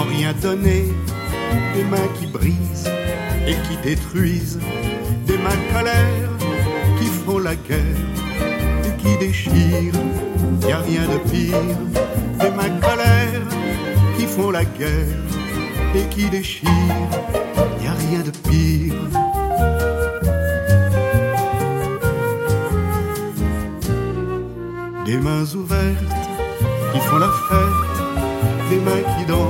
rien donner, des mains qui brisent et qui détruisent, des mains colères qui font la guerre et qui déchirent. Y a rien de pire, des mains colères qui font la guerre et qui déchirent. Y a rien de pire. Des mains ouvertes qui font la fête, des mains qui dansent.